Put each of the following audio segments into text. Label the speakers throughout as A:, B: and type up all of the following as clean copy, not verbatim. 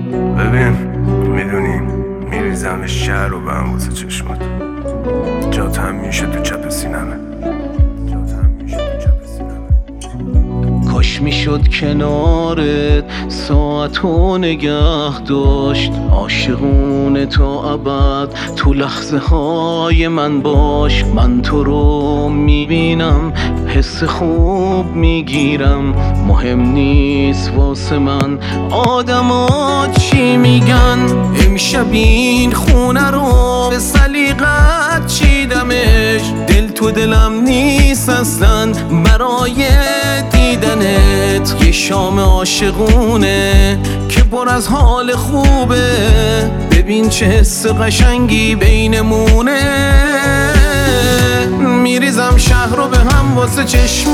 A: ببین میدونی میریزم شهر رو به هم واسه چشمات، جات هم میشه تو چپ سینمه.
B: کاش میشد کنارت ساعتو نگه داشت، عاشقونه تا ابد تو لحظه های من باش. من تو رو میبینم حس خوب میگیرم، مهم نیست واسه من آدما چی میگن. امشب این خونه رو به سلیقت چیدمش، دل تو دلم نیست اصلا برای دیدنت. یه شام عاشقونه که پر از حال خوبه، ببین چه حس قشنگی بینمونه. میریزم شهر رو به هم واسه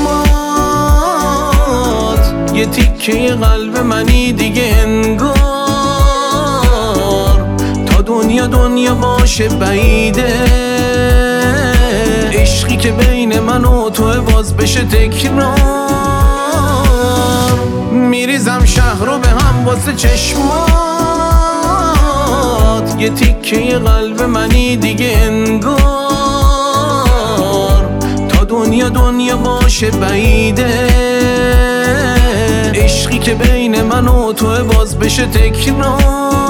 B: چشمات، یه تیکه قلب منی دیگه انگار. تا دنیا باشه بعیده، عشقی که بین من و تو باز بشه تکرار. میریزم شهر رو به هم واسه چشمات، یه تیکه قلب منی دیگه انگار. تا دنیا باشه بعیده، عشقی که بین من و تو باز بشه تکرار.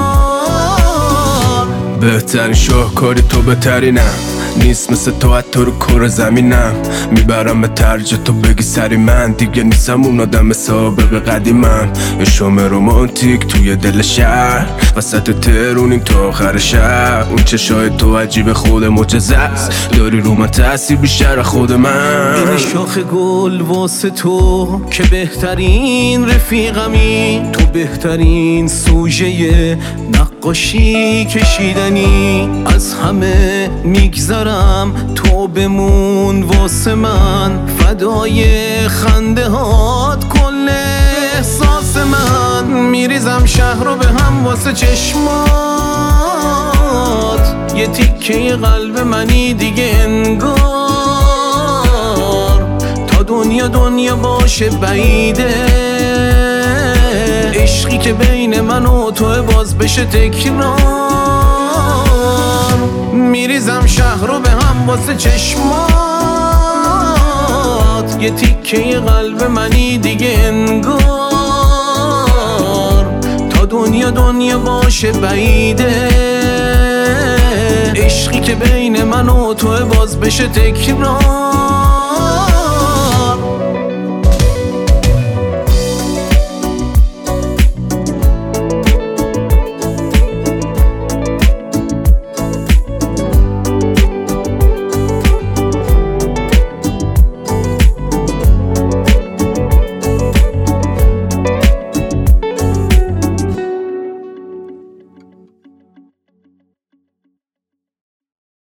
A: بهترین شاهکاری تو بهترینم، نیست مثل تو حتی رو کره زمینم. میبرم به ترج تو بگی سری من، دیگه نیستم اون آدم سابق قدیمم. یه شام رومانتیک توی دل شهر، وسط ترونیم تا آخر شهر. اون چشای تو عجیب خود معجزه است، داری رو من تاثیر بیشتر خود من.
B: این شاخ گل واسه تو که بهترین رفیقمی، تو بهترین سوژه نقاشی کشیدنی. از همه میگذرم تو بمون واسه من، فدای خنده هات کل احساس من. میریزم شهر رو به هم واسه چشمات، یه تیکه قلب منی دیگه انگار. تا دنیا باشه بعیده، عشقی که بین من و تو باز بشه تکرار. میریزم شهر رو به هم واسه چشمات، یه تیکه قلب منی دیگه انگار. تا دنیا باشه بعیده، عشقی که بین من و تو باز بشه تکرار.